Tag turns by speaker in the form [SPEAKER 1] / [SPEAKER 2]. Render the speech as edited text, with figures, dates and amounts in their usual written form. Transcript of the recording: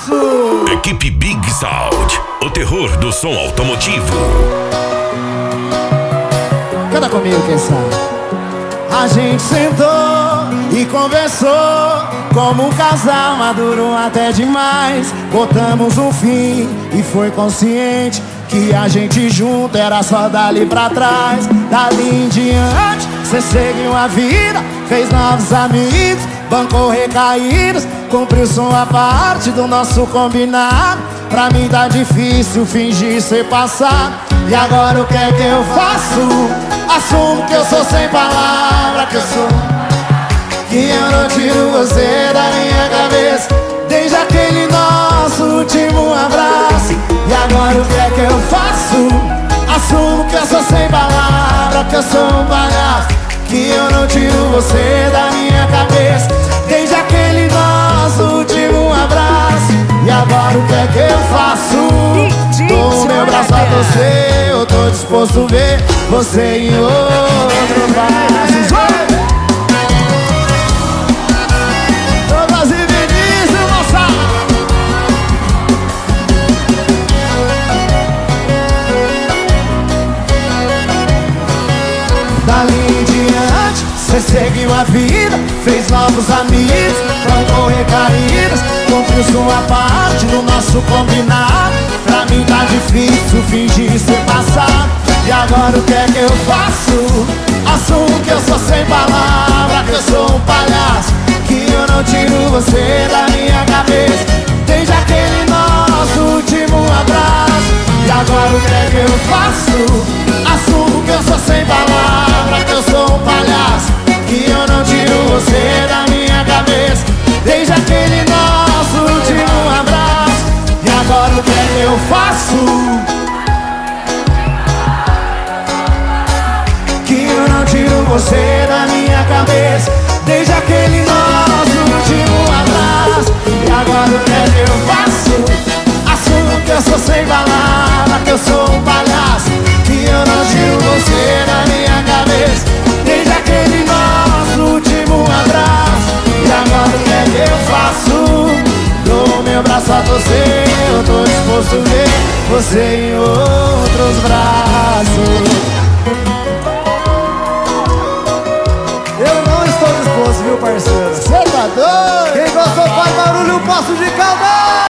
[SPEAKER 1] faço?
[SPEAKER 2] Equipe Big Sound, o terror do som automotivo.
[SPEAKER 1] Canta comigo, quem sabe. A gente sentou e conversou como um casal maduro até demais. Botamos um fim e foi consciente que a gente junto era só dali pra trás. Dali em diante, cê seguiu a vida, fez novos amigos, bancou recaídas, cumpriu sua parte do nosso combinado. Pra mim tá difícil fingir ser passado. E agora o que é que eu faço? Assumo que eu sou sem palavra, que eu sou, que eu não tiro você da minha cabeça desde aquele nosso último abraço. E agora o que é que eu faço? Assumo que eu sou sem palavra, que eu sou um palhaço, que eu não tiro você da minha cabeça desde aquele nosso último abraço. E agora o que é que eu faço? Dou meu braço a você, eu tô disposto a ver você em outros braços. Douglas e Vinícius, moçada. Dali em diante, cê seguiu a vida, fez novos amigos, bancou recaídas, cumpriu sua parte no nosso combinado. Pra mim tá difícil fingir ser passado. E agora o que é que eu faço? Assumo que eu sou sem palavra, que eu sou um palhaço, que eu não tiro você da minha cabeça desde aquele nosso último abraço. E agora o que é que eu faço? Assumo que eu sou sem palavra, que eu sou um palhaço, que eu não tiro você da minha cabeça desde aquele nosso último abraço. E agora o que é que eu faço? Que eu não tiro você da minha cabeça desde aquele nosso último abraço. E agora o que é que eu faço? Assumo que eu sou sem palavra, que eu sou um palhaço, que eu não tiro você da minha cabeça desde aquele nosso último abraço. E agora o que é que eu faço? Dou meu braço a você, eu tô disposto a ver você em outros braços.
[SPEAKER 3] Eu não estou disposto, viu, parceiro?
[SPEAKER 1] Cê tá doido?
[SPEAKER 3] Quem gostou faz barulho, um passo de calma.